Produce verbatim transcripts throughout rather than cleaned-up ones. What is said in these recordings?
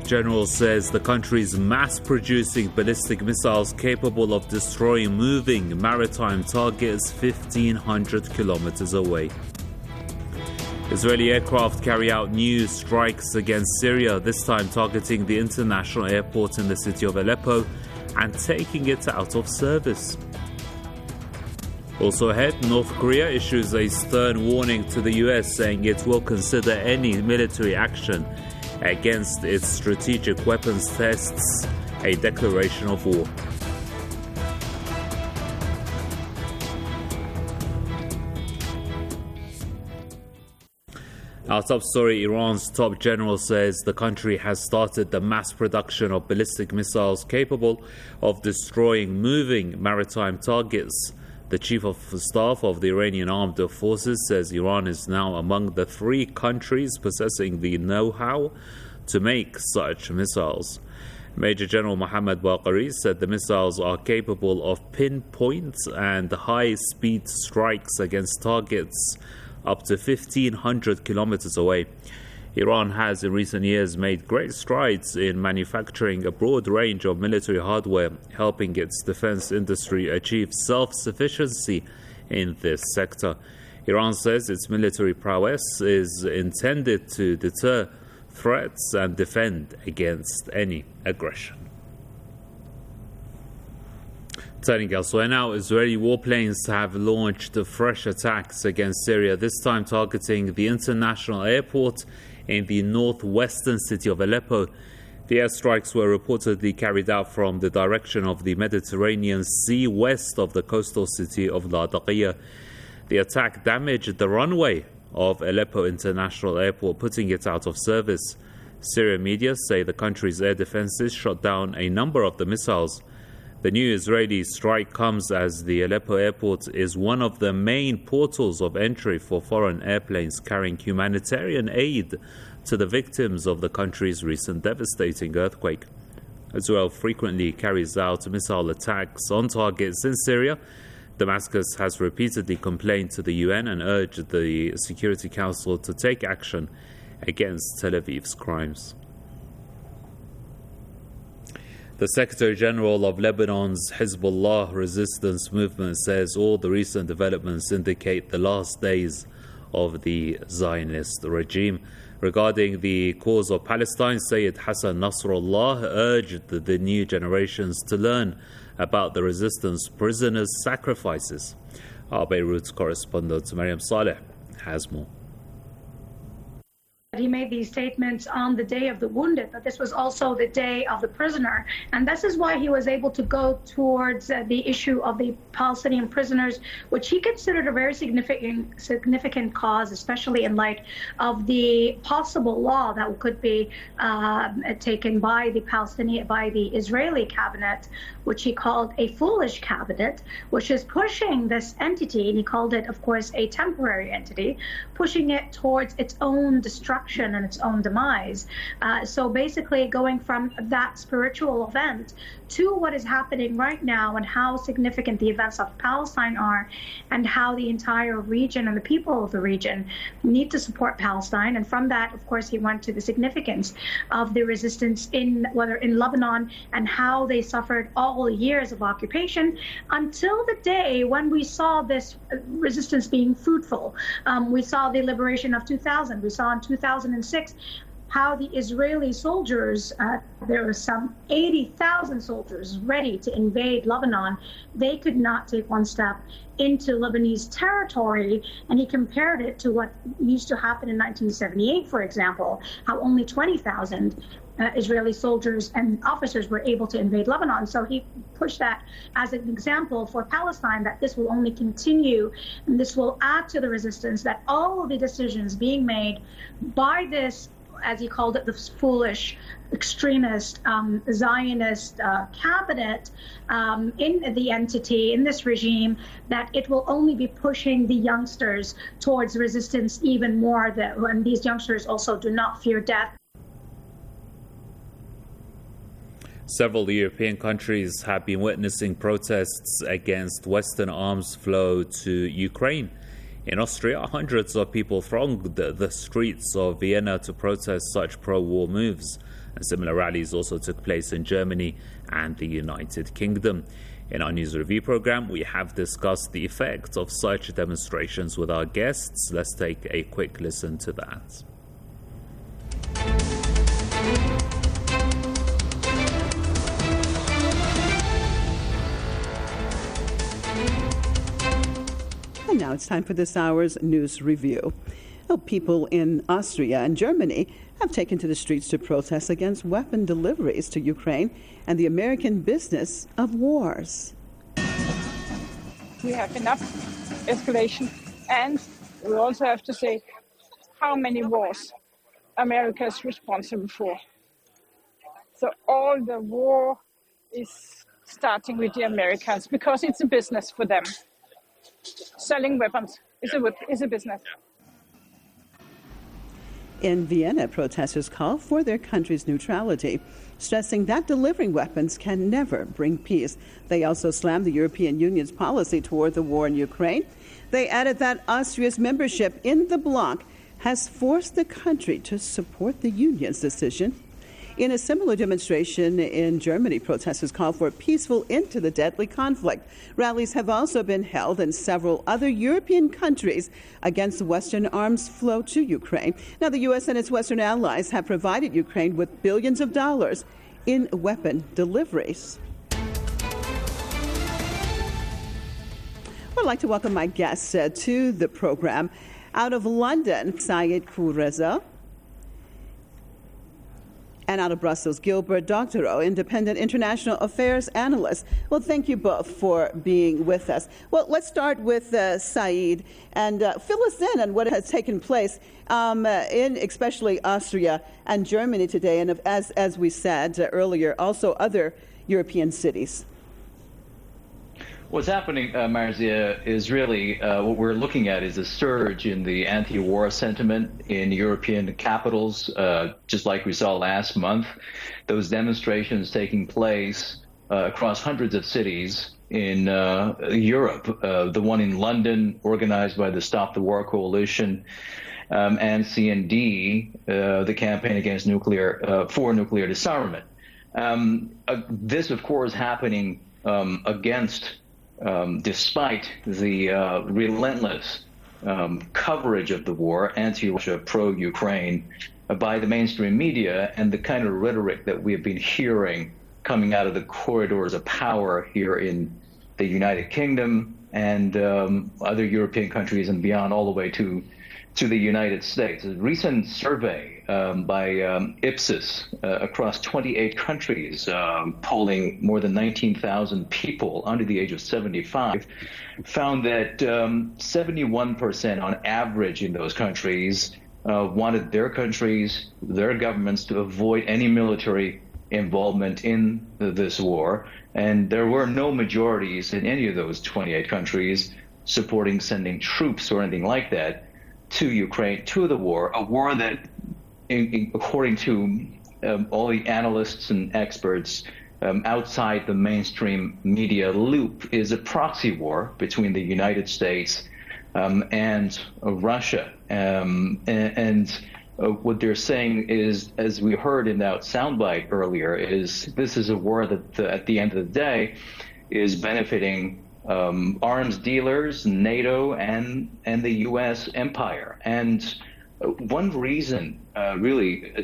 General says the country is mass-producing ballistic missiles capable of destroying moving maritime targets fifteen hundred kilometers away. Israeli aircraft carry out new strikes against Syria, this time targeting the international airport in the city of Aleppo and taking it out of service. Also ahead, North Korea issues a stern warning to the U S, saying it will consider any military action against its strategic weapons tests, a declaration of war. Our top story, Iran's top general says the country has started the mass production of ballistic missiles capable of destroying moving maritime targets. The chief of staff of the Iranian armed forces says Iran is now among the three countries possessing the know-how to make such missiles. Major General Mohammad Baqari said the missiles are capable of pinpoint and high-speed strikes against targets up to fifteen hundred kilometers away. Iran has in recent years made great strides in manufacturing a broad range of military hardware, helping its defense industry achieve self-sufficiency in this sector. Iran says its military prowess is intended to deter threats and defend against any aggression. Turning elsewhere now, Israeli warplanes have launched fresh attacks against Syria, this time targeting the international airport in the northwestern city of Aleppo. The airstrikes were reportedly carried out from the direction of the Mediterranean Sea west of the coastal city of Latakia. The attack damaged the runway of Aleppo International Airport, putting it out of service. Syrian media say the country's air defenses shot down a number of the missiles. The new Israeli strike comes as the Aleppo airport is one of the main portals of entry for foreign airplanes carrying humanitarian aid to the victims of the country's recent devastating earthquake. Israel frequently carries out missile attacks on targets in Syria. Damascus has repeatedly complained to the U N and urged the Security Council to take action against Tel Aviv's crimes. The Secretary General of Lebanon's Hezbollah resistance movement says all the recent developments indicate the last days of the Zionist regime. Regarding the cause of Palestine, Sayyid Hassan Nasrallah urged the new generations to learn about the resistance prisoners' sacrifices. Our Beirut correspondent Mariam Saleh has more. He made these statements on the day of the wounded, but this was also the day of the prisoner. And this is why he was able to go towards uh, the issue of the Palestinian prisoners, which he considered a very significant significant cause, especially in light of the possible law that could be uh, taken by the Palestinian, by the Israeli cabinet, which he called a foolish cabinet, which is pushing this entity, and he called it, of course, a temporary entity, pushing it towards its own destruction and its own demise. Uh, so basically going from that spiritual event to what is happening right now and how significant the events of Palestine are and how the entire region and the people of the region need to support Palestine. And from that, of course, he went to the significance of the resistance in whether in Lebanon and how they suffered all years of occupation until the day when we saw this resistance being fruitful. Um, we saw the liberation of two thousand. We saw in two thousand six how the Israeli soldiers, uh, there were some eighty thousand soldiers ready to invade Lebanon. They could not take one step into Lebanese territory, and he compared it to what used to happen in nineteen seventy-eight, for example, how only twenty thousand uh, Israeli soldiers and officers were able to invade Lebanon. So he pushed that as an example for Palestine, that this will only continue, and this will add to the resistance, that all of the decisions being made by this, as he called it, the foolish, extremist, um, Zionist uh, cabinet um, in the entity, in this regime, that it will only be pushing the youngsters towards resistance even more, that when these youngsters also do not fear death. Several European countries have been witnessing protests against Western arms flow to Ukraine. In Austria, hundreds of people thronged the streets of Vienna to protest such pro-war moves. And similar rallies also took place in Germany and the United Kingdom. In our News Review program, we have discussed the effect of such demonstrations with our guests. Let's take a quick listen to that. And now it's time for this hour's News Review. Well, people in Austria and Germany have taken to the streets to protest against weapon deliveries to Ukraine and the American business of wars. We have enough escalation, and we also have to say how many wars America is responsible for. So all the war is starting with the Americans because it's a business for them. Selling weapons is a, is a business. In Vienna, protesters call for their country's neutrality, stressing that delivering weapons can never bring peace. They also slammed the European Union's policy toward the war in Ukraine. They added that Austria's membership in the bloc has forced the country to support the union's decision. In a similar demonstration in Germany, protesters called for a peaceful end to the deadly conflict. Rallies have also been held in several other European countries against the Western arms flow to Ukraine. Now, the U S and its Western allies have provided Ukraine with billions of dollars in weapon deliveries. I'd like to welcome my guests uh, to the program. Out of London, Saeed Khoureza. And out of Brussels, Gilbert Doctorow, independent international affairs analyst. Well, thank you both for being with us. Well, let's start with uh, Saeed and uh, fill us in on what has taken place um, uh, in especially Austria and Germany today, and as, as we said uh, earlier, also other European cities. What's happening, uh, Marzia, is really uh, what we're looking at is a surge in the anti-war sentiment in European capitals, uh, just like we saw last month. Those demonstrations taking place uh, across hundreds of cities in uh, Europe. Uh, the one in London, organized by the Stop the War Coalition, um, and C N D, uh, the Campaign Against Nuclear uh, for Nuclear Disarmament. Um, uh, this, of course, happening um, against. Um, despite the uh, relentless um, coverage of the war, anti-Russia, pro-Ukraine, uh, by the mainstream media and the kind of rhetoric that we have been hearing coming out of the corridors of power here in the United Kingdom and um, other European countries and beyond, all the way to to the United States. A recent survey um, by um, Ipsos uh, across twenty-eight countries, um, polling more than nineteen thousand people under the age of seventy-five, found that um, seventy-one percent on average in those countries uh, wanted their countries, their governments to avoid any military involvement in this war. And there were no majorities in any of those twenty-eight countries supporting sending troops or anything like that to Ukraine, to the war, a war that, in, in, according to um, all the analysts and experts um, outside the mainstream media loop, is a proxy war between the United States um, and uh, Russia. Um, and and uh, what they're saying is, as we heard in that soundbite earlier, is this is a war that, uh, at the end of the day, is benefiting Um, arms dealers, NATO, and and the U S empire. And uh, one reason, uh, really, uh,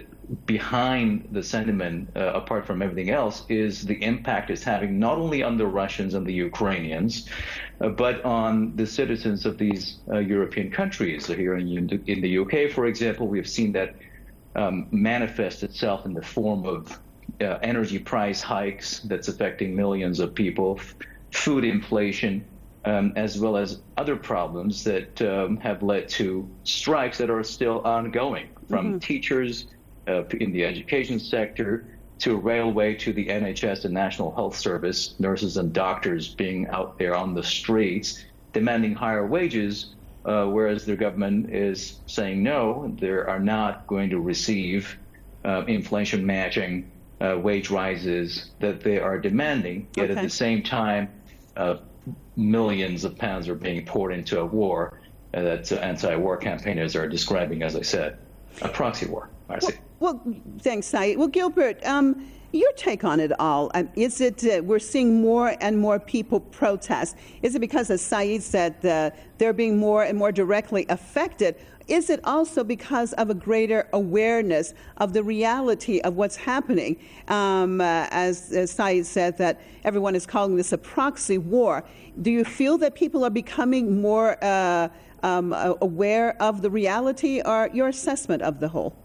behind the sentiment, uh, apart from everything else, is the impact it's having not only on the Russians and the Ukrainians, uh, but on the citizens of these uh, European countries. So here in, in the U K, for example, we've seen that um, manifest itself in the form of uh, energy price hikes that's affecting millions of people, food inflation, um, as well as other problems that um, have led to strikes that are still ongoing, from mm-hmm. teachers uh, in the education sector to railway to the N H S and National Health Service, nurses and doctors being out there on the streets demanding higher wages, uh, whereas their government is saying no, they are not going to receive uh, inflation matching uh, wage rises that they are demanding, yet okay. at the same time, Uh, millions of pounds are being poured into a war that uh, anti-war campaigners are describing, as I said, a proxy war. I see. Well, well, thanks, Saeed. Well, Gilbert, um, your take on it all. Um, is it uh, we're seeing more and more people protest? Is it because, as Saeed said, uh, they're being more and more directly affected? Is it also because of a greater awareness of the reality of what's happening? Um, uh, as, as Saeed said, that everyone is calling this a proxy war. Do you feel that people are becoming more uh, um, aware of the reality, or your assessment of the whole?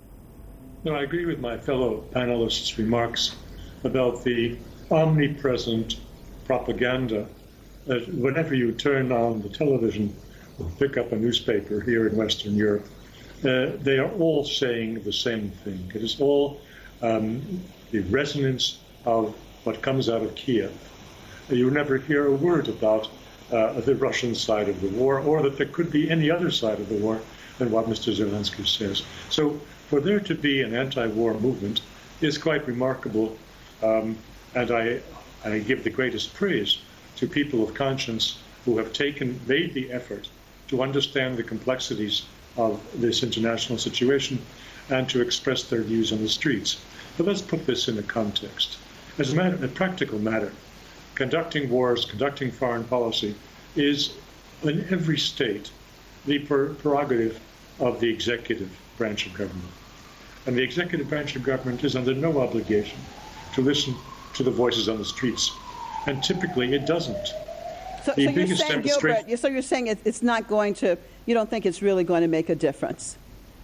No, I agree with my fellow panelists' remarks about the omnipresent propaganda that whenever you turn on the television or pick up a newspaper here in Western Europe, uh, they are all saying the same thing. It is all um, the resonance of what comes out of Kiev. You never hear a word about uh, the Russian side of the war, or that there could be any other side of the war than what Mister Zelensky says. So for there to be an anti-war movement is quite remarkable, um, and I, I give the greatest praise to people of conscience who have taken, made the effort to understand the complexities of this international situation and to express their views on the streets. But let's put this in a context. As a, matter, a practical matter, conducting wars, conducting foreign policy is, in every state, the prerogative of the executive branch of government. And the executive branch of government is under no obligation to listen to the voices on the streets. And typically it doesn't. So, so you're saying, Gilbert, so you're saying it's not going to, you don't think it's really going to make a difference?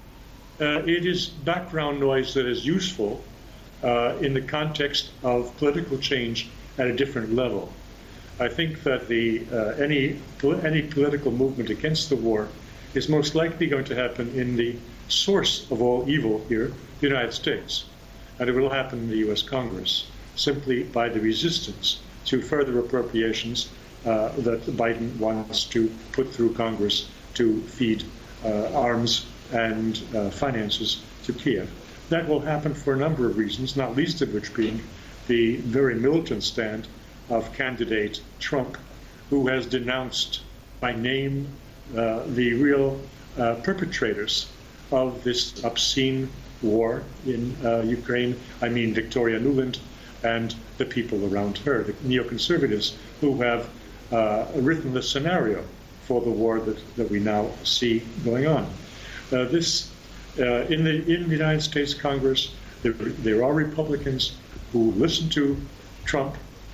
Uh, it is background noise that is useful uh, in the context of political change at a different level. I think that the uh, any any political movement against the war is most likely going to happen in the source of all evil here, the United States. And it will happen in the U S Congress, simply by the resistance to further appropriations uh, that Biden wants to put through Congress to feed uh, arms and uh, finances to Kiev. That will happen for a number of reasons, not least of which being the very militant stand of candidate Trump, who has denounced by name uh, the real uh, perpetrators of this obscene war in uh, Ukraine. I mean Victoria Nuland and the people around her, the neoconservatives who have uh, written the scenario for the war that, that we now see going on. Uh, this uh, in the in the United States Congress, there, there are Republicans who listen to Trump,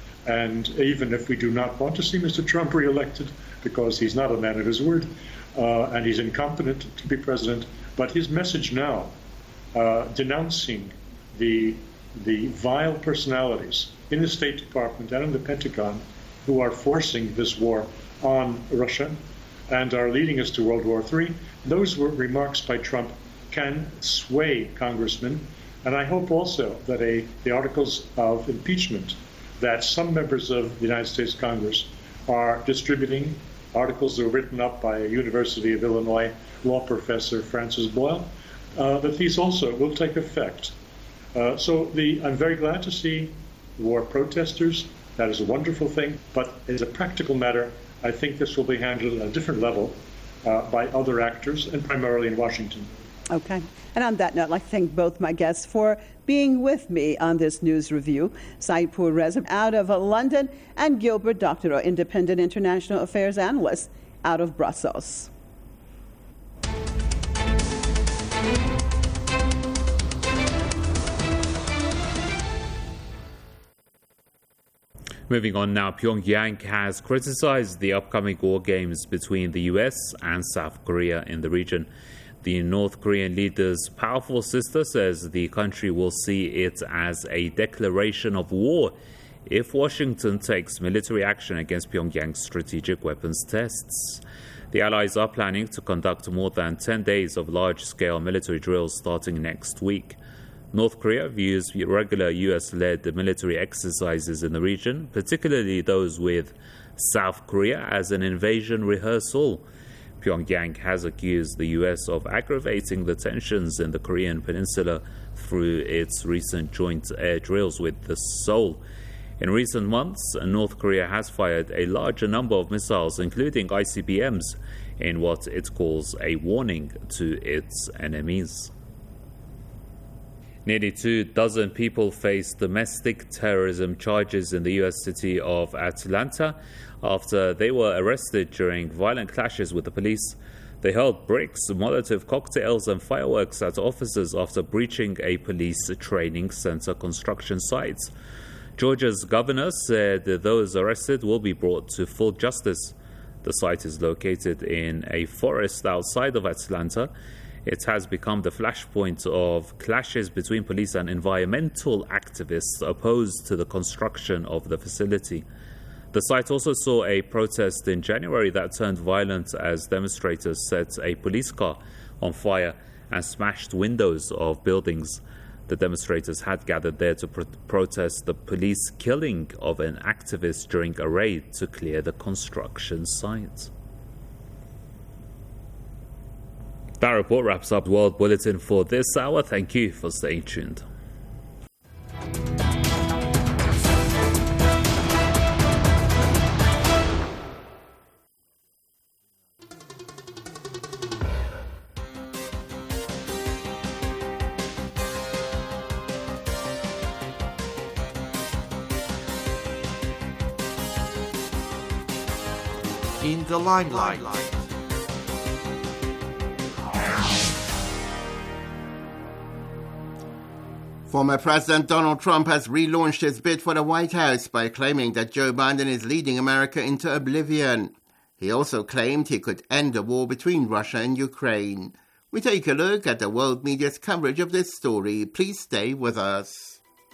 and even if we do not want to see Mister Trump reelected because he's not a man of his word uh, and he's incompetent to be president, but his message now, uh, denouncing the the vile personalities in the State Department and in the Pentagon who are forcing this war on Russia and are leading us to World War Three, those were remarks by Trump can sway congressmen. And I hope also that a, the articles of impeachment that some members of the United States Congress are distributing, articles that were written up by a University of Illinois law professor, Francis Boyle, uh, that these also will take effect. Uh, so the, I'm very glad to see war protesters. That is a wonderful thing. But as a practical matter, I think this will be handled at a different level uh, by other actors, and primarily in Washington. Okay. And on that note, I'd like to thank both my guests for being with me on this news review. Saeed Pourreza out of London and Gilbert Doctorow, independent international affairs analyst out of Brussels. Moving on now, Pyongyang has criticized the upcoming war games between the U S and South Korea in the region. The North Korean leader's powerful sister says the country will see it as a declaration of war if Washington takes military action against Pyongyang's strategic weapons tests. The allies are planning to conduct more than ten days of large-scale military drills starting next week. North Korea views regular U S-led military exercises in the region, particularly those with South Korea, as an invasion rehearsal. Pyongyang has accused the U S of aggravating the tensions in the Korean peninsula through its recent joint air drills with the Seoul. In recent months, North Korea has fired a larger number of missiles, including I C B Ms, in what it calls a warning to its enemies. Nearly two dozen people face domestic terrorism charges in the U S city of Atlanta after they were arrested during violent clashes with the police. They hurled bricks, Molotov cocktails and fireworks at officers after breaching a police training center construction site. Georgia's governor said that those arrested will be brought to full justice. The site is located in a forest outside of Atlanta. It has become the flashpoint of clashes between police and environmental activists opposed to the construction of the facility. The site also saw a protest in January that turned violent as demonstrators set a police car on fire and smashed windows of buildings. The demonstrators had gathered there to pro- protest the police killing of an activist during a raid to clear the construction site. That report wraps up World Bulletin for this hour. Thank you for staying tuned. In the limelight. Former President Donald Trump has relaunched his bid for the White House by claiming that Joe Biden is leading America into oblivion. He also claimed he could end the war between Russia and Ukraine. We take a look at the world media's coverage of this story. Please stay with us.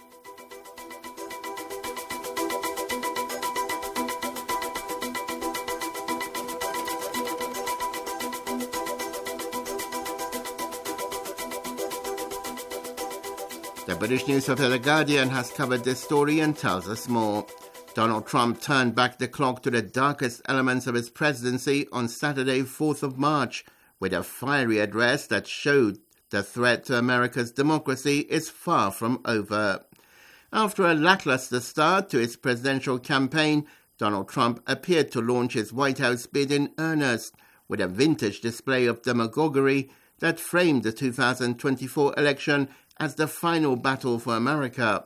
The British newspaper The Guardian has covered this story and tells us more. Donald Trump turned back the clock to the darkest elements of his presidency on Saturday, fourth of March, with a fiery address that showed the threat to America's democracy is far from over. After a lackluster start to his presidential campaign, Donald Trump appeared to launch his White House bid in earnest, with a vintage display of demagoguery that framed the two thousand twenty-four election as the final battle for America.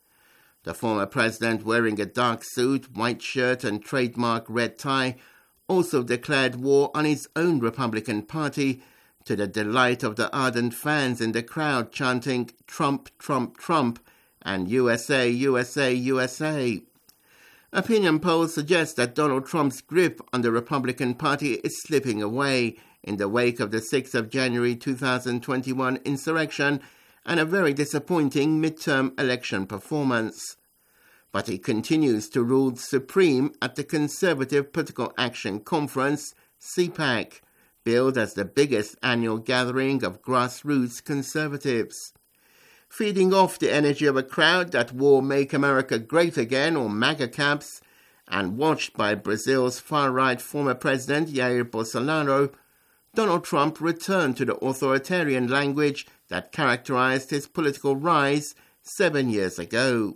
The former president, wearing a dark suit, white shirt and trademark red tie, also declared war on his own Republican Party, to the delight of the ardent fans in the crowd chanting Trump, Trump, Trump, and U S A, U S A, U S A. Opinion polls suggest that Donald Trump's grip on the Republican Party is slipping away in the wake of the sixth of January two thousand twenty-one insurrection and a very disappointing midterm election performance. But he continues to rule supreme at the Conservative Political Action Conference, C PAC, billed as the biggest annual gathering of grassroots conservatives. Feeding off the energy of a crowd that wore Make America Great Again or MAGA caps, and watched by Brazil's far-right former president Jair Bolsonaro, Donald Trump returned to the authoritarian language that characterized his political rise seven years ago.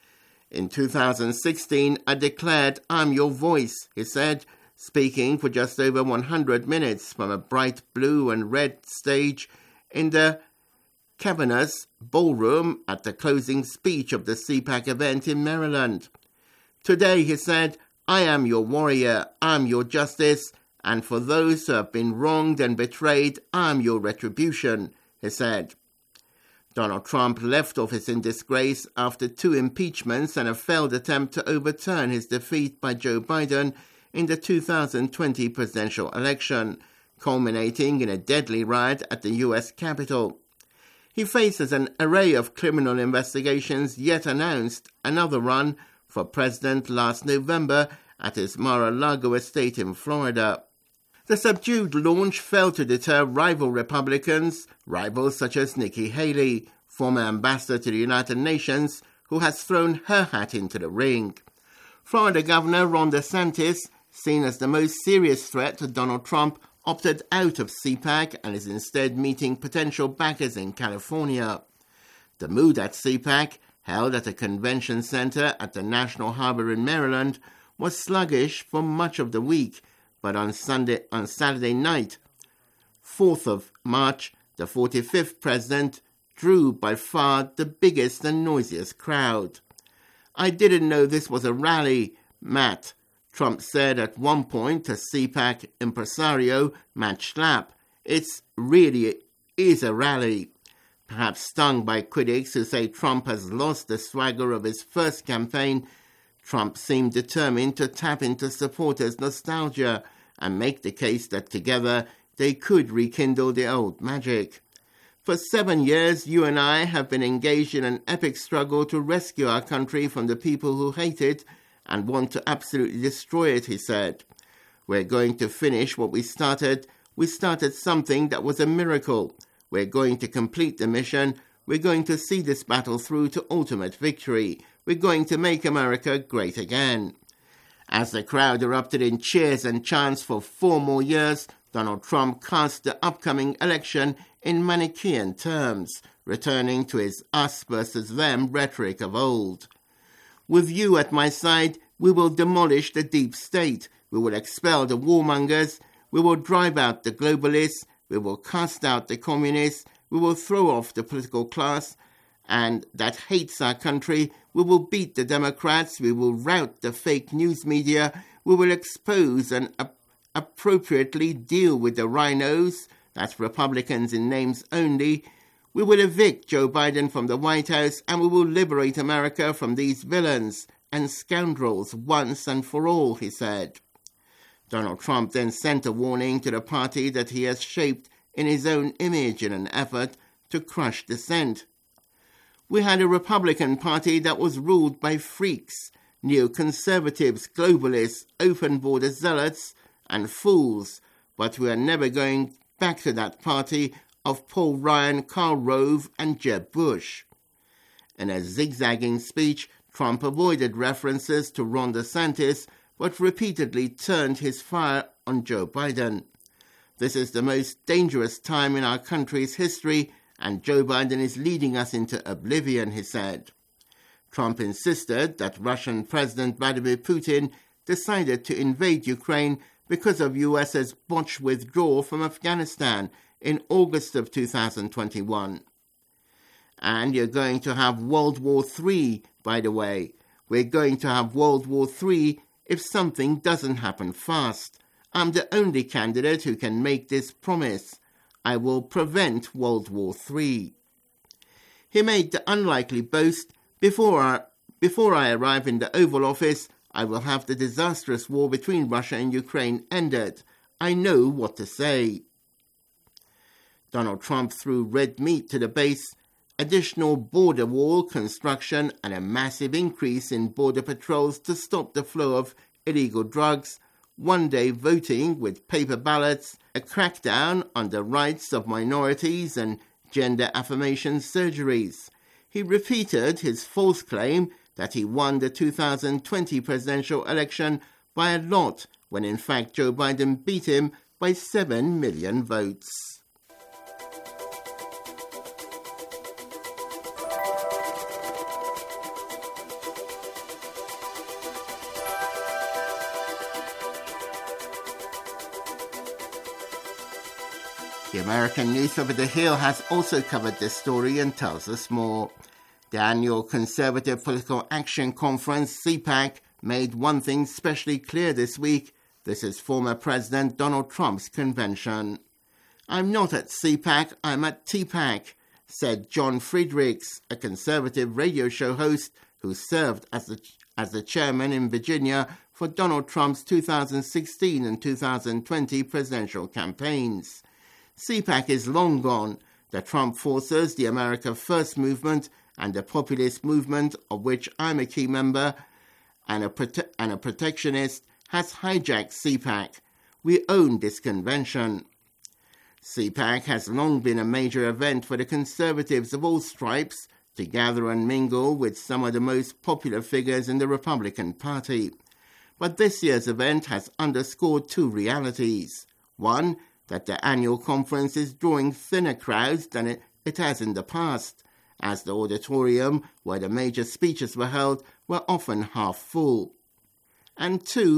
In two thousand sixteen, I declared, "I'm your voice," he said, speaking for just over one hundred minutes from a bright blue and red stage in the Cavernous Ballroom at the closing speech of the C PAC event in Maryland. Today, he said, "I am your warrior, I'm your justice, and for those who have been wronged and betrayed, I'm your retribution," he said. Donald Trump left office in disgrace after two impeachments and a failed attempt to overturn his defeat by Joe Biden in the two thousand twenty presidential election, culminating in a deadly riot at the U S Capitol. He faces an array of criminal investigations, yet announced another run for president last November at his Mar-a-Lago estate in Florida. The subdued launch failed to deter rival Republicans, rivals such as Nikki Haley, former ambassador to the United Nations, who has thrown her hat into the ring. Florida Governor Ron DeSantis, seen as the most serious threat to Donald Trump, opted out of C PAC and is instead meeting potential backers in California. The mood at C PAC, held at a convention center at the National Harbor in Maryland, was sluggish for much of the week, but on Sunday, on Saturday night, fourth of March, the forty-fifth president drew by far the biggest and noisiest crowd. "I didn't know this was a rally, Matt," Trump said at one point to CPAC impresario Matt Schlapp. "It's really is a rally." Perhaps stung by critics who say Trump has lost the swagger of his first campaign, Trump seemed determined to tap into supporters' nostalgia and make the case that together they could rekindle the old magic. "For seven years, you and I have been engaged in an epic struggle to rescue our country from the people who hate it and want to absolutely destroy it," he said. "We're going to finish what we started. We started something that was a miracle. We're going to complete the mission. We're going to see this battle through to ultimate victory. We're going to make America great again." As the crowd erupted in cheers and chants for four more years, Donald Trump cast the upcoming election in Manichaean terms, returning to his us versus them rhetoric of old. "With you at my side, we will demolish the deep state. We will expel the warmongers. We will drive out the globalists. We will cast out the communists. We will throw off the political class and that hates our country. We will beat the Democrats. We will rout the fake news media. We will expose and ap- appropriately deal with the rhinos, that's Republicans in names only. We will evict Joe Biden from the White House, and we will liberate America from these villains and scoundrels once and for all," he said. Donald Trump then sent a warning to the party that he has shaped in his own image in an effort to crush dissent. "We had a Republican Party that was ruled by freaks, neoconservatives, globalists, open border zealots, and fools, but we are never going back to that party of Paul Ryan, Karl Rove, and Jeb Bush." In a zigzagging speech, Trump avoided references to Ron DeSantis, but repeatedly turned his fire on Joe Biden. "This is the most dangerous time in our country's history, and Joe Biden is leading us into oblivion," he said. Trump insisted that Russian President Vladimir Putin decided to invade Ukraine because of U S's botched withdrawal from Afghanistan in August of two thousand twenty-one. And you're going to have World War Three, by the way. We're going to have World War Three if something doesn't happen fast. I'm the only candidate who can make this promise. I will prevent World War Three. He made the unlikely boast, before I, before I arrive in the Oval Office, I will have the disastrous war between Russia and Ukraine ended. I know what to say. Donald Trump threw red meat to the base, additional border wall construction and a massive increase in border patrols to stop the flow of illegal drugs, one-day voting with paper ballots, a crackdown on the rights of minorities and gender affirmation surgeries. He repeated his false claim that he won the two thousand twenty presidential election by a lot, when in fact Joe Biden beat him by seven million votes. The American News Over the Hill has also covered this story and tells us more. The annual Conservative Political Action Conference, C PAC, made one thing specially clear this week. This is former President Donald Trump's convention. "I'm not at C PAC, I'm at T PAC," said John Friedrichs, a conservative radio show host who served as the, as the chairman in Virginia for Donald Trump's two thousand sixteen and two thousand twenty presidential campaigns. C PAC is long gone. The Trump forces, the America First movement, and the populist movement, of which I'm a key member, and a, prote- and a protectionist, has hijacked C PAC. We own this convention. C PAC has long been a major event for the conservatives of all stripes to gather and mingle with some of the most popular figures in the Republican Party. But this year's event has underscored two realities. One, that the annual conference is drawing thinner crowds than it, it has in the past, as the auditorium where the major speeches were held were often half full. And two,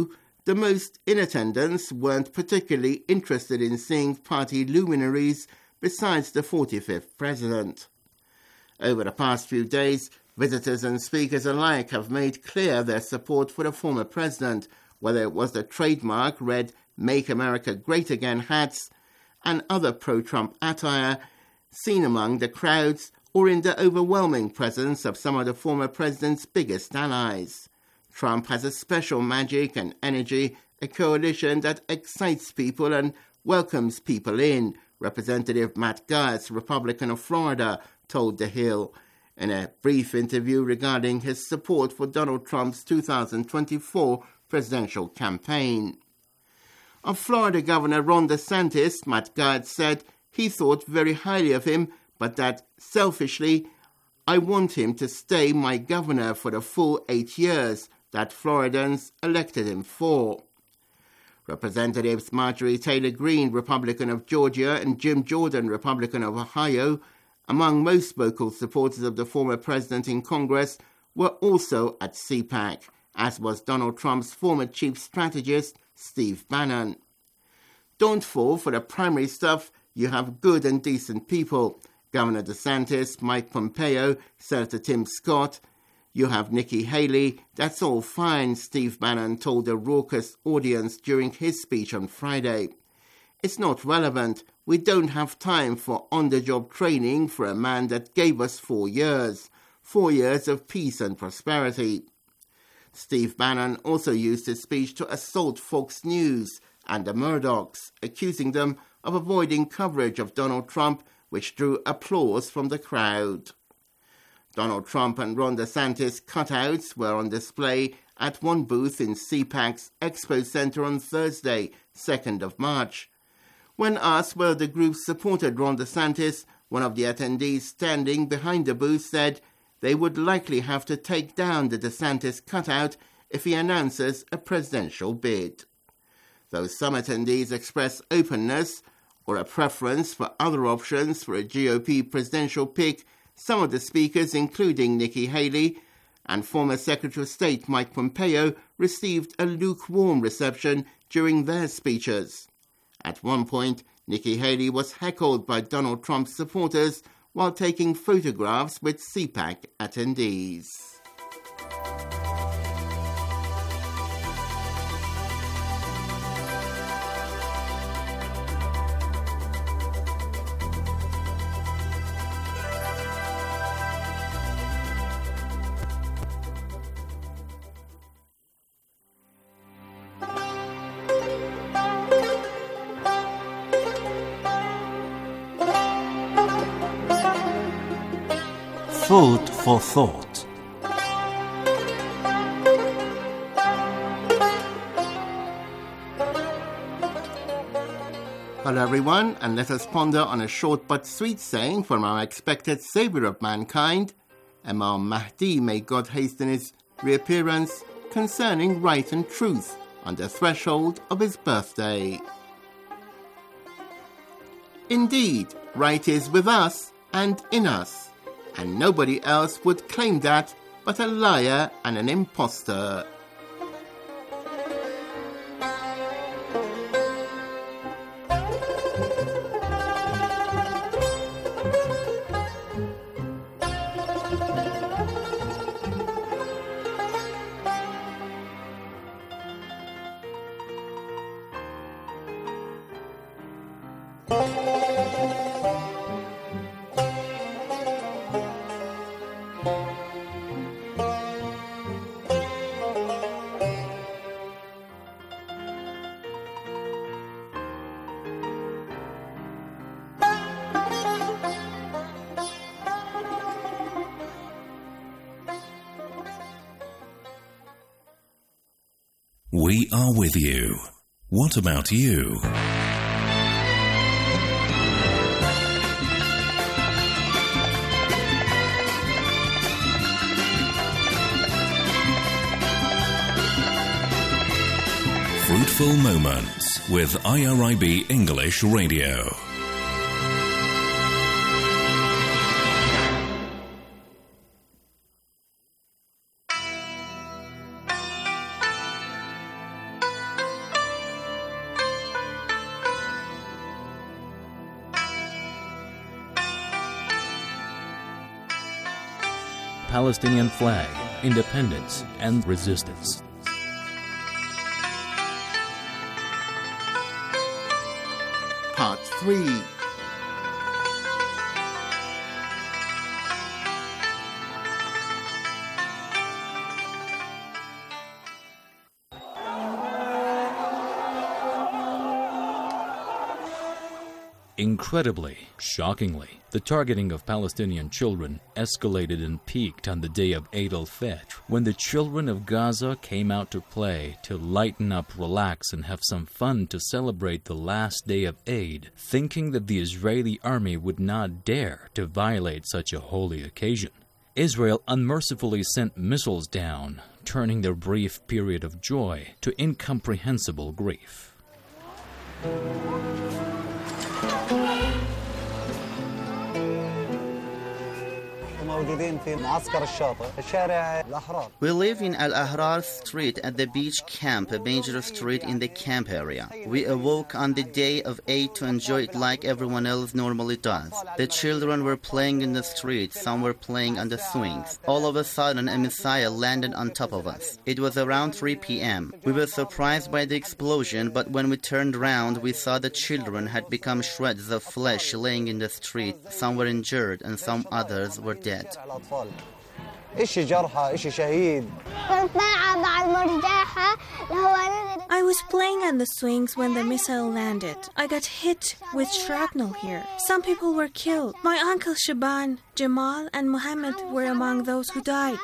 the most in attendance weren't particularly interested in seeing party luminaries besides the forty-fifth president. Over the past few days, visitors and speakers alike have made clear their support for the former president, whether it was the trademark red Make America Great Again hats and other pro-Trump attire seen among the crowds or in the overwhelming presence of some of the former president's biggest allies. Trump has a special magic and energy, a coalition that excites people and welcomes people in, Representative Matt Gaetz, Republican of Florida, told The Hill in a brief interview regarding his support for Donald Trump's two thousand twenty-four presidential campaign. Of Florida Governor Ron DeSantis, Matt Gaetz said he thought very highly of him, but that, selfishly, I want him to stay my governor for the full eight years that Floridans elected him for. Representatives Marjorie Taylor Greene, Republican of Georgia, and Jim Jordan, Republican of Ohio, among most vocal supporters of the former president in Congress, were also at C PAC, as was Donald Trump's former chief strategist, Steve Bannon. Don't fall for the primary stuff. You have good and decent people. Governor DeSantis, Mike Pompeo, Senator Tim Scott. You have Nikki Haley. That's all fine, Steve Bannon told a raucous audience during his speech on Friday. It's not relevant. We don't have time for on-the-job training for a man that gave us four years. Four years of peace and prosperity. Steve Bannon also used his speech to assault Fox News and the Murdochs, accusing them of avoiding coverage of Donald Trump, which drew applause from the crowd. Donald Trump and Ron DeSantis cutouts were on display at one booth in C PAC's Expo Center on Thursday, second of March. When asked whether the group supported Ron DeSantis, one of the attendees standing behind the booth said they would likely have to take down the DeSantis cutout if he announces a presidential bid. Though some attendees expressed openness or a preference for other options for a G O P presidential pick, some of the speakers, including Nikki Haley and former Secretary of State Mike Pompeo, received a lukewarm reception during their speeches. At one point, Nikki Haley was heckled by Donald Trump's supporters while taking photographs with C PAC attendees. Food for thought. Hello everyone, and let us ponder on a short but sweet saying from our expected Saviour of mankind, Imam Mahdi, may God hasten his reappearance, concerning right and truth on the threshold of his birthday. Indeed, right is with us and in us, and nobody else would claim that but a liar and an impostor. We are with you. What about you? Fruitful Moments with I R I B English Radio. Palestinian flag, independence, and resistance. Part three. Incredibly, shockingly, the targeting of Palestinian children escalated and peaked on the day of Eid al-Fitr, when the children of Gaza came out to play, to lighten up, relax, and have some fun to celebrate the last day of Eid, thinking that the Israeli army would not dare to violate such a holy occasion. Israel unmercifully sent missiles down, turning their brief period of joy to incomprehensible grief. We live in Al Ahrar Street at the beach camp, a major street in the camp area. We awoke on the day of Eid to enjoy it like everyone else normally does. The children were playing in the street, some were playing on the swings. All of a sudden, a missile landed on top of us. It was around three p.m. We were surprised by the explosion, but when we turned around, we saw the children had become shreds of flesh laying in the street. Some were injured and some others were dead. I was playing on the swings when the missile landed. I got hit with shrapnel here. Some people were killed. My uncle Shaban, Jamal, and Muhammad were among those who died.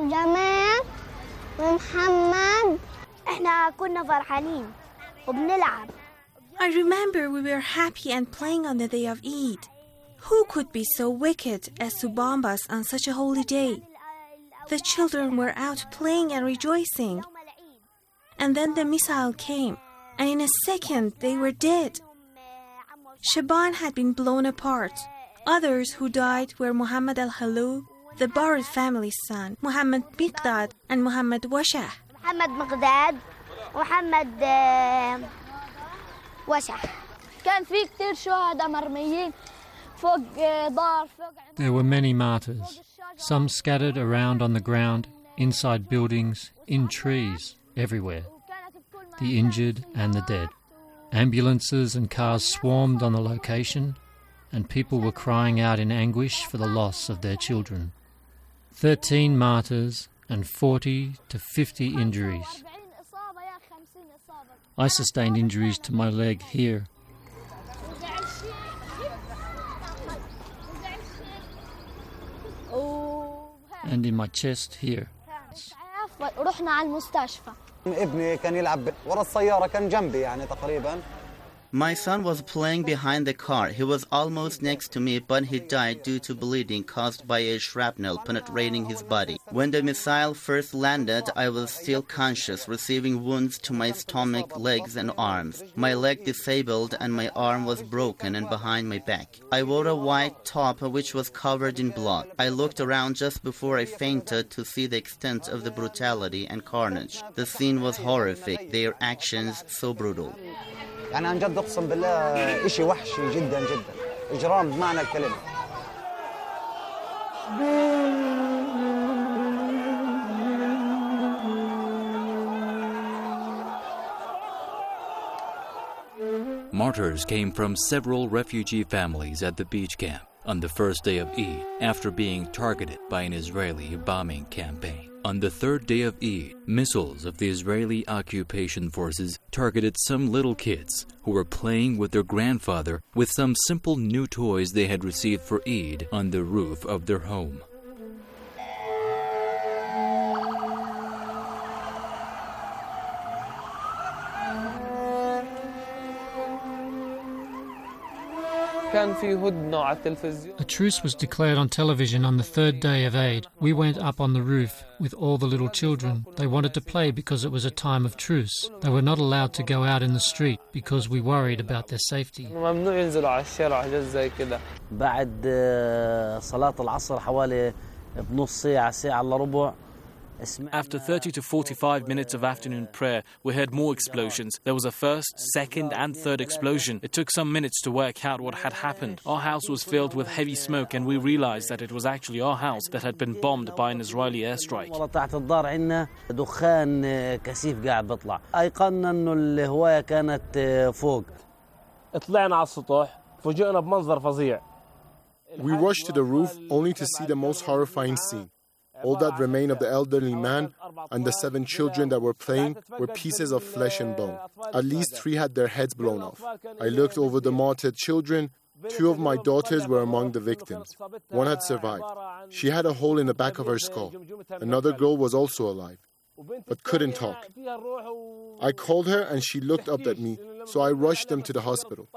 I remember we were happy and playing on the day of Eid. Who could be so wicked as to bomb us on such a holy day? The children were out playing and rejoicing. And then the missile came, and in a second they were dead. Shaban had been blown apart. Others who died were Muhammad al-Halou, the Barid family's son, Muhammad Miqdad, and Muhammad Washah. Muhammad Miqdad, Muhammad Washah. كان في كتير شهداء مرميين. There were many martyrs, some scattered around on the ground, inside buildings, in trees, everywhere. The injured and the dead. Ambulances and cars swarmed on the location, and people were crying out in anguish for the loss of their children. Thirteen martyrs and forty to fifty injuries. I sustained injuries to my leg here. And in my chest here. My son was playing behind the car. He was almost next to me, but he died due to bleeding caused by a shrapnel penetrating his body. When the missile first landed, I was still conscious, receiving wounds to my stomach, legs, and arms. My leg disabled and my arm was broken and behind my back. I wore a white top which was covered in blood. I looked around just before I fainted to see the extent of the brutality and carnage. The scene was horrific, their actions so brutal. يعني عن جد اقسم بالله شيء وحشي جدا جدا اجرام بمعنى الكلمه. Martyrs came from several refugee families at the beach camp on the first day of Eid after being targeted by an Israeli bombing campaign. On the third day of Eid, missiles of the Israeli occupation forces targeted some little kids who were playing with their grandfather with some simple new toys they had received for Eid on the roof of their home. A truce was declared on television on the third day of Eid. We went up on the roof with all the little children. They wanted to play because it was a time of truce. They were not allowed to go out in the street because we worried about their safety. بعد صلاة العصر حوالي بنص ساعة ساعة إلا ربع After thirty to forty-five minutes of afternoon prayer, we heard more explosions. There was a first, second and third explosion. It took some minutes to work out what had happened. Our house was filled with heavy smoke and we realized that it was actually our house that had been bombed by an Israeli airstrike. We rushed to the roof only to see the most horrifying scene. All that remained of the elderly man and the seven children that were playing were pieces of flesh and bone. At least three had their heads blown off. I looked over the martyred children. Two of my daughters were among the victims. One had survived. She had a hole in the back of her skull. Another girl was also alive, but couldn't talk. I called her and she looked up at me, so I rushed them to the hospital.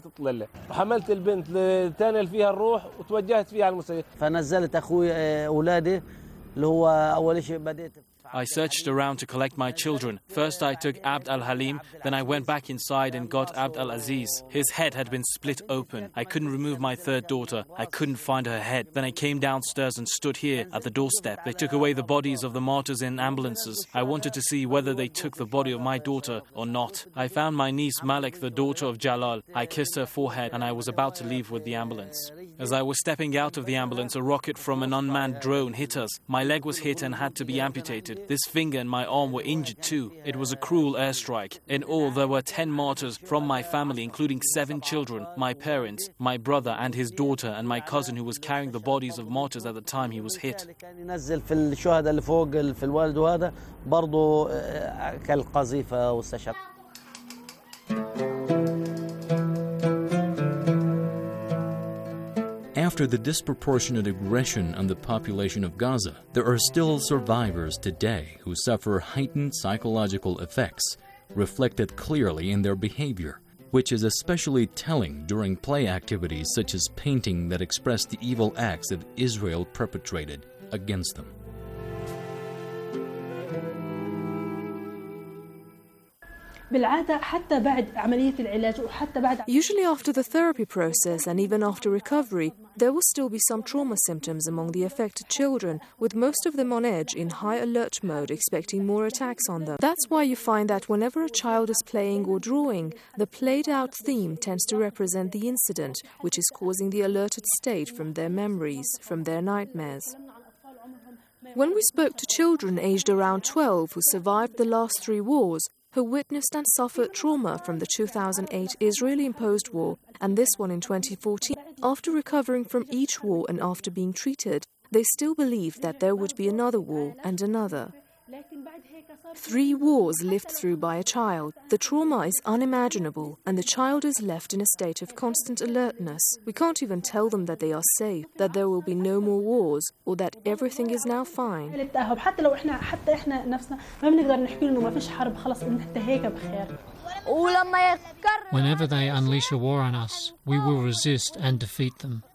I searched around to collect my children. First I took Abd al-Halim, then I went back inside and got Abd al-Aziz. His head had been split open. I couldn't remove my third daughter. I couldn't find her head. Then I came downstairs and stood here at the doorstep. They took away the bodies of the martyrs in ambulances. I wanted to see whether they took the body of my daughter or not. I found my niece Malek, the daughter of Jalal. I kissed her forehead and I was about to leave with the ambulance. As I was stepping out of the ambulance, a rocket from an unmanned drone hit us. My leg was hit and had to be amputated. This finger and my arm were injured too. It was a cruel airstrike. In all, there were ten martyrs from my family, including seven children, my parents, my brother and his daughter, and my cousin who was carrying the bodies of martyrs at the time he was hit. After the disproportionate aggression on the population of Gaza, there are still survivors today who suffer heightened psychological effects, reflected clearly in their behavior, which is especially telling during play activities such as painting that express the evil acts that Israel perpetrated against them. Usually after the therapy process and even after recovery, there will still be some trauma symptoms among the affected children, with most of them on edge in high alert mode expecting more attacks on them. That's why you find that whenever a child is playing or drawing, the played out theme tends to represent the incident, which is causing the alerted state from their memories, from their nightmares. When we spoke to children aged around twelve who survived the last three wars, who witnessed and suffered trauma from the two thousand eight Israeli-imposed war and this one in twenty fourteen, after recovering from each war and after being treated, they still believed that there would be another war and another. Three wars lived through by a child. The trauma is unimaginable, and the child is left in a state of constant alertness. We can't even tell them that they are safe, that there will be no more wars, or that everything is now fine. Whenever they unleash a war on us, we will resist and defeat them.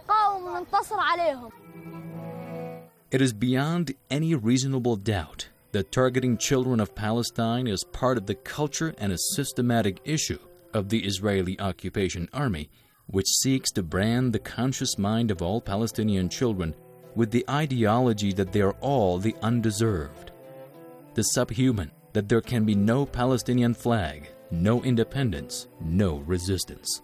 It is beyond any reasonable doubt that targeting children of Palestine is part of the culture and a systematic issue of the Israeli occupation army, which seeks to brand the conscious mind of all Palestinian children with the ideology that they are all the undeserved, the subhuman, that there can be no Palestinian flag, no independence, no resistance.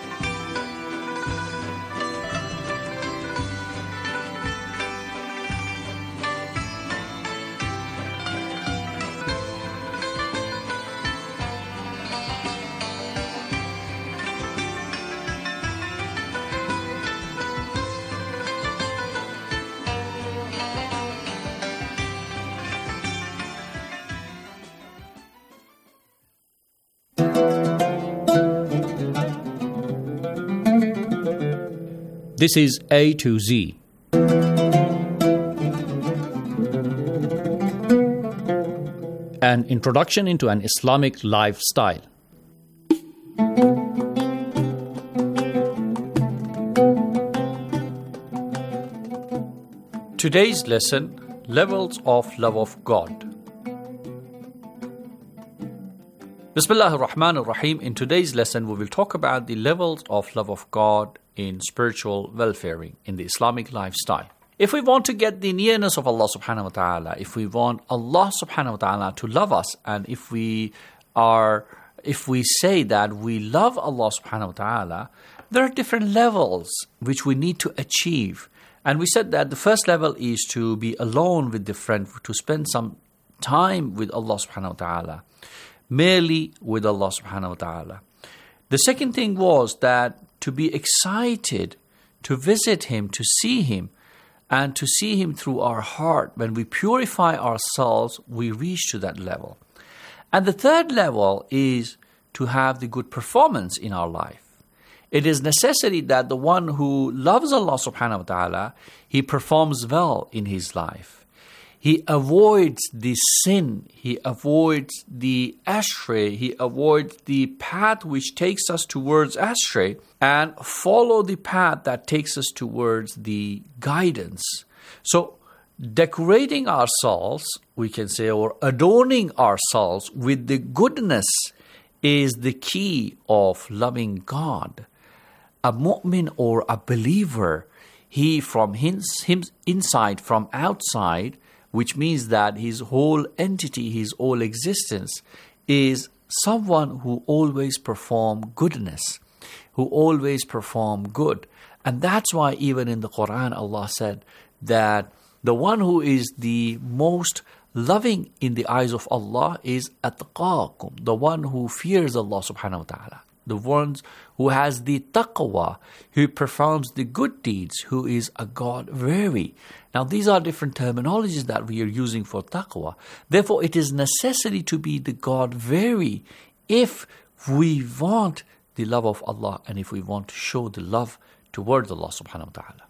This is A to Z. An introduction into an Islamic lifestyle. Today's lesson, Levels of Love of God. Bismillah ar-Rahman ar-Rahim. In today's lesson, we will talk about the levels of love of God in spiritual welfare in the Islamic lifestyle. If we want to get the nearness of Allah subhanahu wa ta'ala, if we want Allah subhanahu wa ta'ala to love us, and if we are, if we say that we love Allah subhanahu wa ta'ala, there are different levels which we need to achieve. And we said that the first level is to be alone with the friend, to spend some time with Allah subhanahu wa ta'ala, merely with Allah subhanahu wa ta'ala. The second thing was that to be excited, to visit Him, to see Him, and to see Him through our heart. When we purify ourselves, we reach to that level. And the third level is to have the good performance in our life. It is necessary that the one who loves Allah subhanahu wa ta'ala, he performs well in his life. He avoids the sin, he avoids the astray, he avoids the path which takes us towards astray, and follow the path that takes us towards the guidance. So, decorating ourselves, we can say, or adorning ourselves with the goodness is the key of loving God. A mu'min or a believer, he from his, him inside, from outside, which means that his whole entity, his whole existence is someone who always perform goodness, who always perform good. And that's why even in the Quran, Allah said that the one who is the most loving in the eyes of Allah is atqakum, the one who fears Allah subhanahu wa ta'ala. The ones who has the taqwa, who performs the good deeds, who is a God-wary. Now, these are different terminologies that we are using for taqwa. Therefore, it is necessary to be the God-wary if we want the love of Allah and if we want to show the love towards Allah subhanahu wa ta'ala.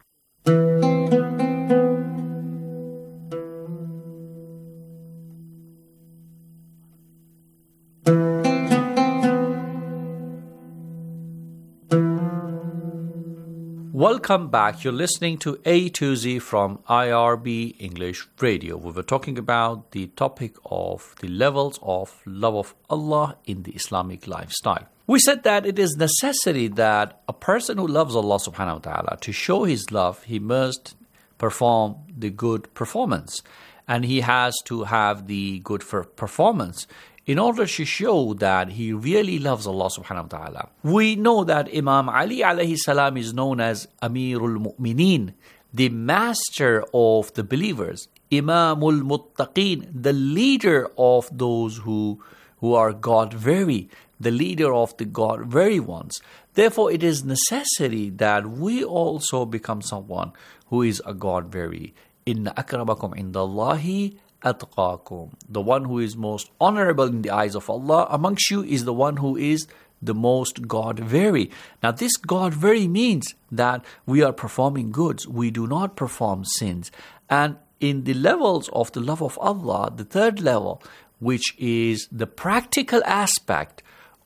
Welcome back. You're listening to A to Z from I R B English Radio. We were talking about the topic of the levels of love of Allah in the Islamic lifestyle. We said that it is necessary that a person who loves Allah subhanahu wa ta'ala, to show his love, he must perform the good performance. And he has to have the good for performance in order to show that he really loves Allah subhanahu wa ta'ala. We know that Imam Ali alayhi salam is known as Amirul Mu'mineen, the master of the believers, Imamul Muttaqeen, the leader of those who, who are God-wary, the leader of the God-wary ones. Therefore, it is necessary that we also become someone who is a God-wary. Inna akramakum indallahi atqakum. The one who is most honorable in the eyes of Allah amongst you is the one who is the most God-wary. Now, this God-wary means that we are performing goods. We do not perform sins. And in the levels of the love of Allah, the third level, which is the practical aspect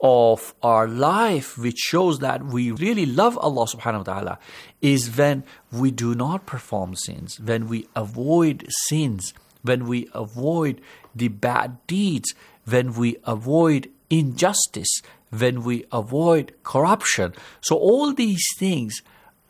of our life, which shows that we really love Allah subhanahu wa ta'ala, is when we do not perform sins, when we avoid sins, when we avoid the bad deeds, when we avoid injustice, when we avoid corruption. So all these things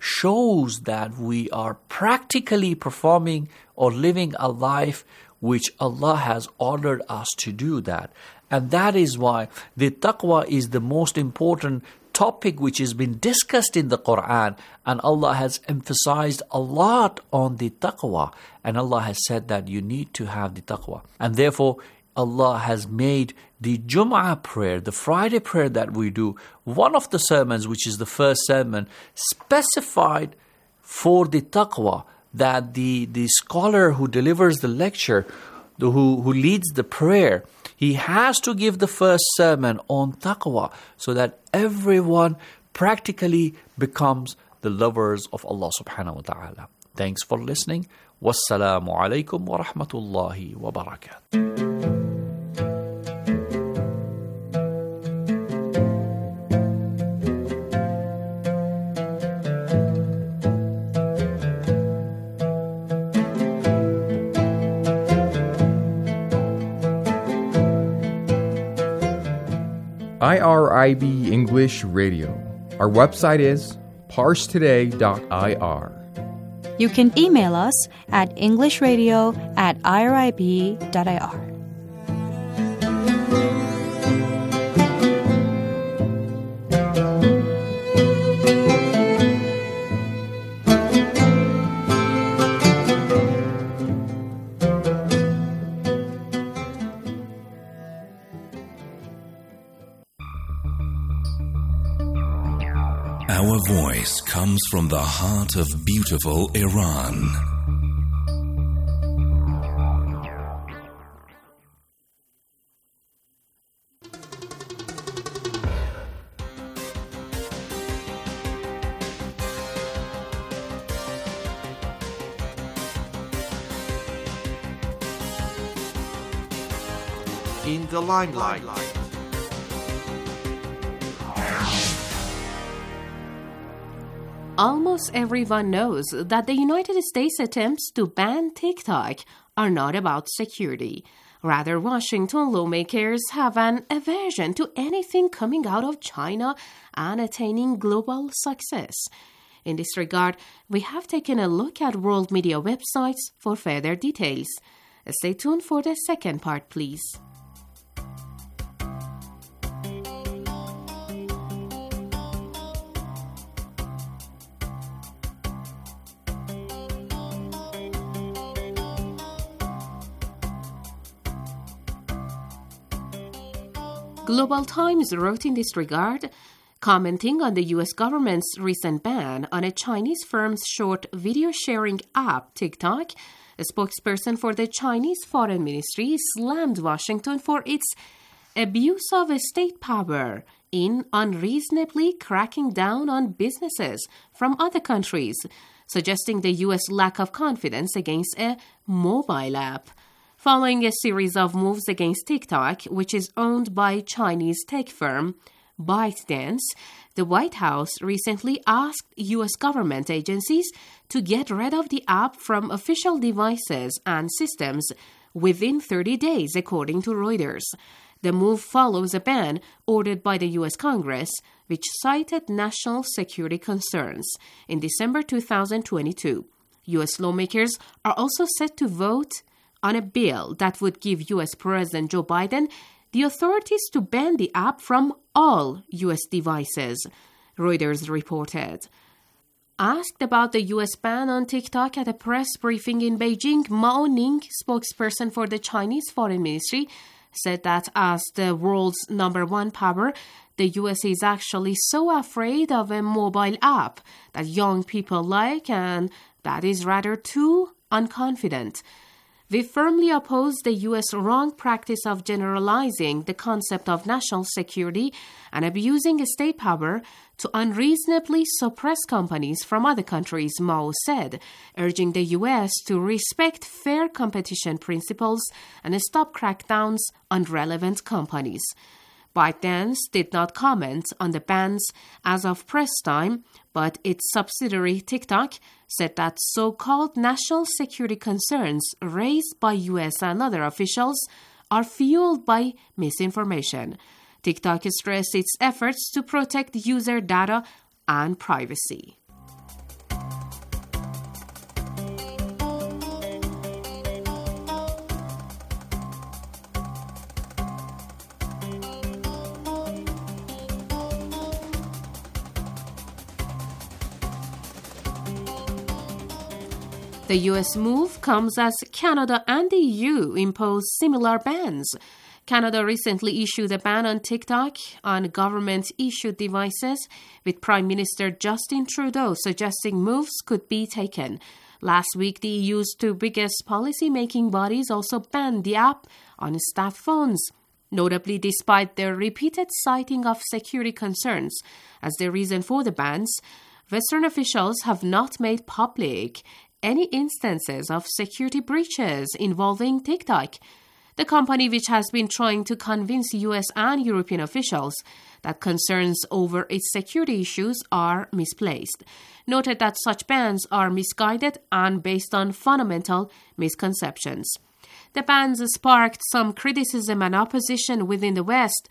shows that we are practically performing or living a life which Allah has ordered us to do that. And that is why the taqwa is the most important topic which has been discussed in the Quran, and Allah has emphasized a lot on the taqwa, and Allah has said that you need to have the taqwa. And therefore, Allah has made the Jum'ah prayer, the Friday prayer that we do, one of the sermons, which is the first sermon, specified for the taqwa, that the, the scholar who delivers the lecture, the, who, who leads the prayer, he has to give the first sermon on taqwa so that everyone practically becomes the lovers of Allah subhanahu wa ta'ala. Thanks for listening. Wassalamu alaikum wa rahmatullahi wa barakatuh. I R I B English Radio. Our website is parse today dot I R. You can email us at englishradio at irib.ir. Our voice comes from the heart of beautiful Iran. In the limelight. Almost everyone knows that the United States attempts to ban TikTok are not about security. Rather, Washington lawmakers have an aversion to anything coming out of China and attaining global success. In this regard, we have taken a look at world media websites for further details. Stay tuned for the second part, please. Global Times wrote in this regard, commenting on the U S government's recent ban on a Chinese firm's short video sharing app, TikTok, a spokesperson for the Chinese Foreign Ministry slammed Washington for its abuse of state power in unreasonably cracking down on businesses from other countries, suggesting the U S lack of confidence against a mobile app. Following a series of moves against TikTok, which is owned by Chinese tech firm ByteDance, the White House recently asked U S government agencies to get rid of the app from official devices and systems within thirty days, according to Reuters. The move follows a ban ordered by the U S Congress, which cited national security concerns. In December two thousand twenty-two, U S lawmakers are also set to vote on a bill that would give U S President Joe Biden the authorities to ban the app from all U S devices, Reuters reported. Asked about the U S ban on TikTok at a press briefing in Beijing, Mao Ning, spokesperson for the Chinese Foreign Ministry, said that as the world's number one power, the U S is actually so afraid of a mobile app that young people like, and that is rather too unconfident. We firmly oppose the U S wrong practice of generalizing the concept of national security and abusing state power to unreasonably suppress companies from other countries, Mao said, urging the U S to respect fair competition principles and stop crackdowns on relevant companies. ByteDance did not comment on the bans as of press time, but its subsidiary TikTok said that so-called national security concerns raised by U S and other officials are fueled by misinformation. TikTok stressed its efforts to protect user data and privacy. The U S move comes as Canada and the E U impose similar bans. Canada recently issued a ban on TikTok on government-issued devices, with Prime Minister Justin Trudeau suggesting moves could be taken. Last week, the E U's two biggest policy-making bodies also banned the app on staff phones. Notably, despite their repeated citing of security concerns as the reason for the bans, Western officials have not made public any instances of security breaches involving TikTok. The company, which has been trying to convince U S and European officials that concerns over its security issues are misplaced, noted that such bans are misguided and based on fundamental misconceptions. The bans sparked some criticism and opposition within the West,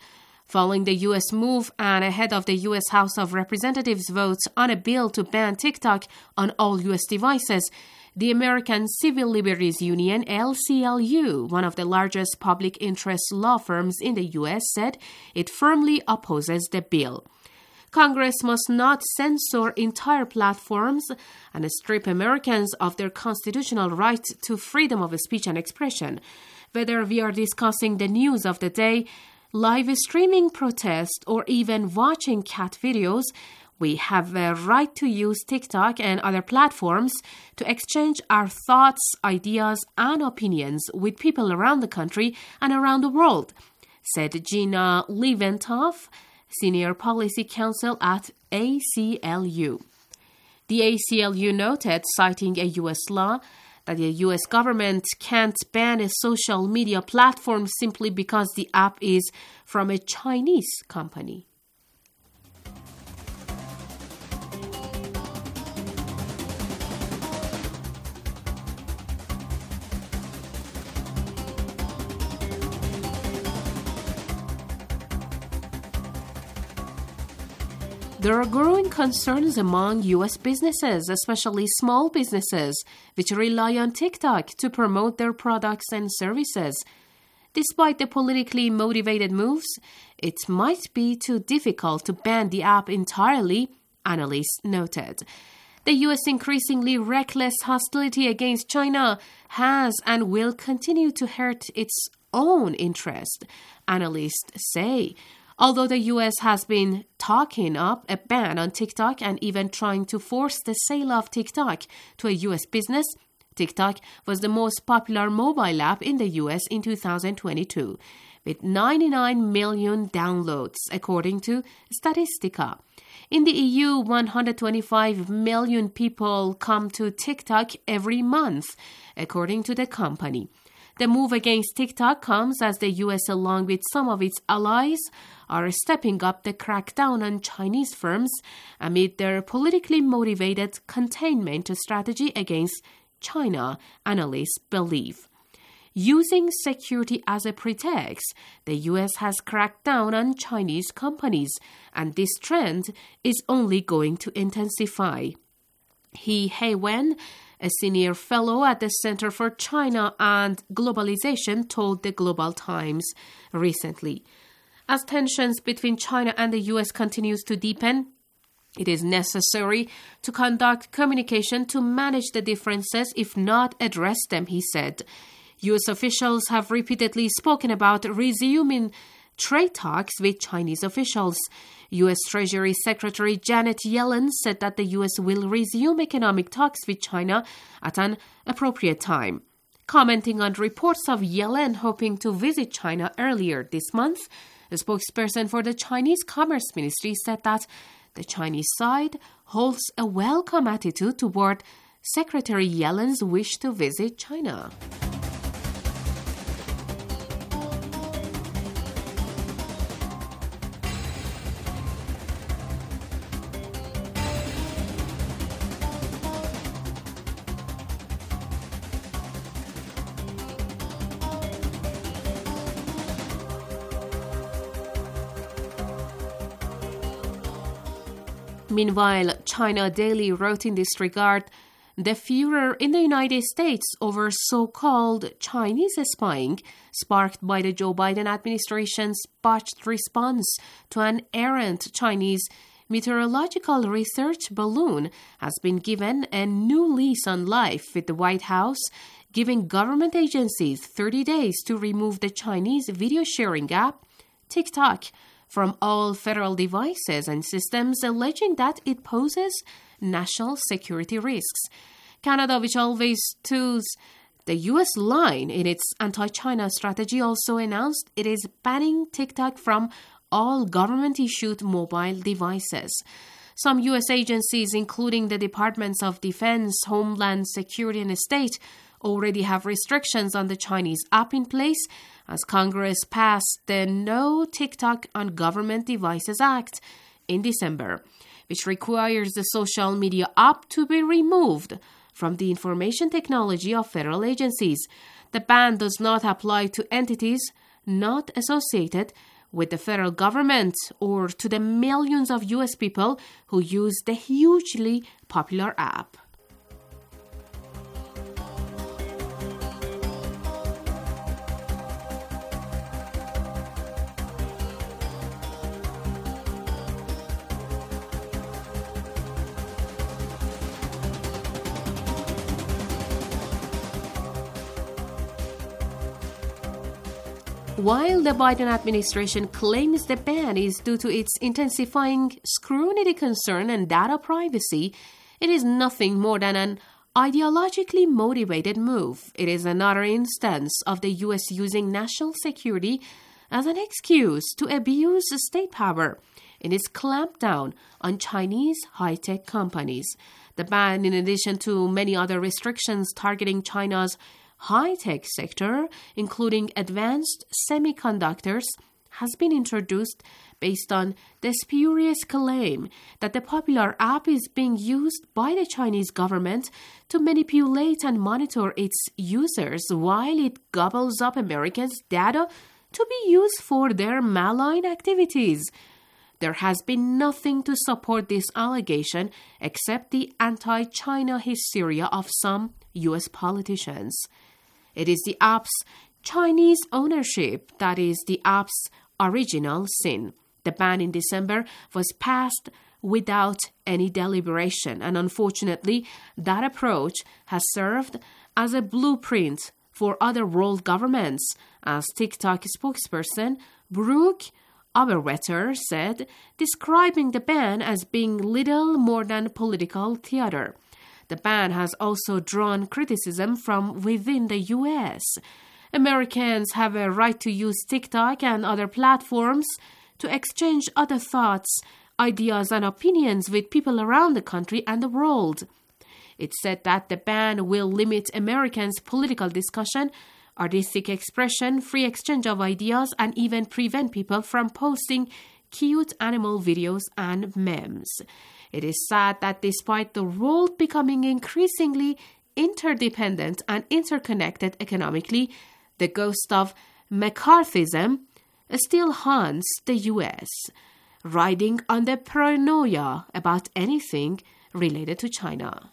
Following the U S move and ahead of the U S House of Representatives votes on a bill to ban TikTok on all U S devices, the American Civil Liberties Union, A C L U, one of the largest public interest law firms in the U S, said it firmly opposes the bill. Congress must not censor entire platforms and strip Americans of their constitutional right to freedom of speech and expression. Whether we are discussing the news of the day, live streaming protest, or even watching cat videos, we have a right to use TikTok and other platforms to exchange our thoughts, ideas, and opinions with people around the country and around the world, said Gina Leventoff, Senior Policy Counsel at A C L U. The A C L U noted, citing a U S law, that the U S government can't ban a social media platform simply because the app is from a Chinese company. There are growing concerns among U S businesses, especially small businesses, which rely on TikTok to promote their products and services. Despite the politically motivated moves, it might be too difficult to ban the app entirely, analysts noted. The U S increasingly reckless hostility against China has and will continue to hurt its own interest, analysts say. Although the U S has been talking up a ban on TikTok and even trying to force the sale of TikTok to a U S business, TikTok was the most popular mobile app in the U S in two thousand twenty-two, with ninety-nine million downloads, according to Statistica. In the E U, one hundred twenty-five million people come to TikTok every month, according to the company. The move against TikTok comes as the U S, along with some of its allies, are stepping up the crackdown on Chinese firms amid their politically motivated containment strategy against China, analysts believe. Using security as a pretext, the U S has cracked down on Chinese companies, and this trend is only going to intensify. He Heiwen, a senior fellow at the Center for China and Globalization, told the Global Times recently. As tensions between China and the U S continues to deepen, it is necessary to conduct communication to manage the differences, if not address them, he said. U S officials have repeatedly spoken about resuming trade talks with Chinese officials. U S Treasury Secretary Janet Yellen said that the U S will resume economic talks with China at an appropriate time. Commenting on reports of Yellen hoping to visit China earlier this month, the spokesperson for the Chinese Commerce Ministry said that the Chinese side holds a welcome attitude toward Secretary Yellen's wish to visit China. Meanwhile, China Daily wrote in this regard, the furor in the United States over so-called Chinese spying, sparked by the Joe Biden administration's botched response to an errant Chinese meteorological research balloon, has been given a new lease on life, with the White House giving government agencies thirty days to remove the Chinese video sharing app, TikTok, from all federal devices and systems, alleging that it poses national security risks. Canada, which always toes the U S line in its anti-China strategy, also announced it is banning TikTok from all government-issued mobile devices. Some U S agencies, including the Departments of Defense, Homeland Security, and State, already have restrictions on the Chinese app in place, as Congress passed the No TikTok on Government Devices Act in December, which requires the social media app to be removed from the information technology of federal agencies. The ban does not apply to entities not associated with the federal government or to the millions of U S people who use the hugely popular app. While the Biden administration claims the ban is due to its intensifying scrutiny concern and data privacy, it is nothing more than an ideologically motivated move. It is another instance of the U S using national security as an excuse to abuse state power in its clampdown on Chinese high-tech companies. The ban, in addition to many other restrictions targeting China's high-tech sector, including advanced semiconductors, has been introduced based on the spurious claim that the popular app is being used by the Chinese government to manipulate and monitor its users while it gobbles up Americans' data to be used for their malign activities. There has been nothing to support this allegation except the anti-China hysteria of some U S politicians. It is the app's Chinese ownership that is the app's original sin. The ban in December was passed without any deliberation, and unfortunately, that approach has served as a blueprint for other world governments, as TikTok spokesperson Brooke Oberwetter said, describing the ban as being little more than political theater. The ban has also drawn criticism from within the U S. Americans have a right to use TikTok and other platforms to exchange other thoughts, ideas, and opinions with people around the country and the world. It said that the ban will limit Americans' political discussion, artistic expression, free exchange of ideas, and even prevent people from posting cute animal videos and memes. It is sad that despite the world becoming increasingly interdependent and interconnected economically, the ghost of McCarthyism still haunts the U S, riding on the paranoia about anything related to China.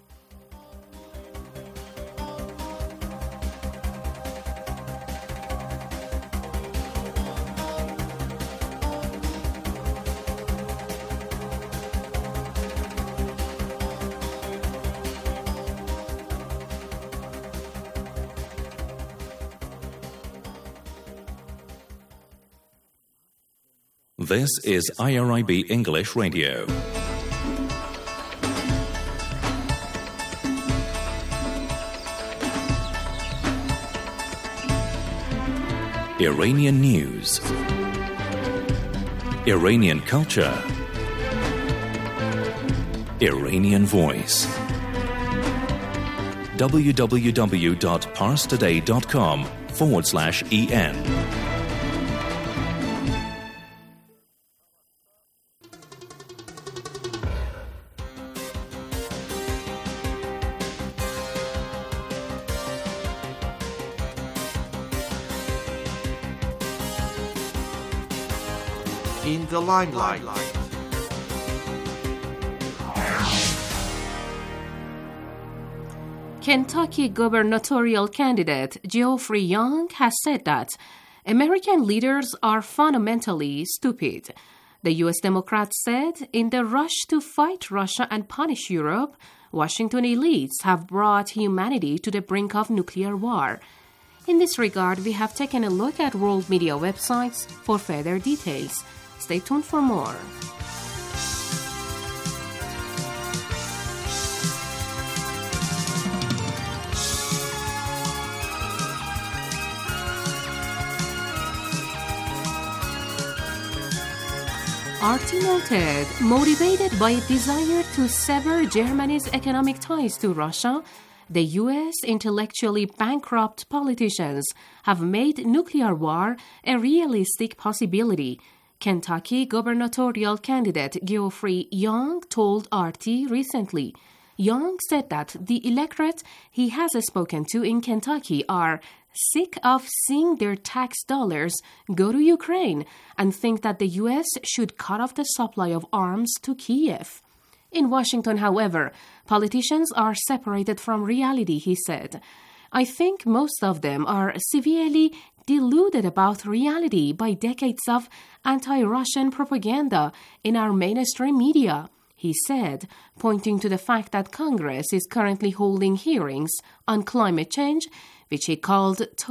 This is I R I B English Radio. Iranian news, Iranian culture, Iranian voice. www.parstoday.com forward slash EN. In the limelight. Kentucky gubernatorial candidate Geoffrey Young has said that American leaders are fundamentally stupid. The U S Democrat said, in the rush to fight Russia and punish Europe, Washington elites have brought humanity to the brink of nuclear war. In this regard, we have taken a look at world media websites for further details. Stay tuned for more. R T noted, motivated by a desire to sever Germany's economic ties to Russia, the U S intellectually bankrupt politicians have made nuclear war a realistic possibility. Kentucky gubernatorial candidate Geoffrey Young told R T recently. Young said that the electorate he has spoken to in Kentucky are sick of seeing their tax dollars go to Ukraine and think that the U S should cut off the supply of arms to Kiev. In Washington, however, politicians are separated from reality, he said. I think most of them are severely deluded about reality by decades of anti-Russian propaganda in our mainstream media, he said, pointing to the fact that Congress is currently holding hearings on climate change, which he called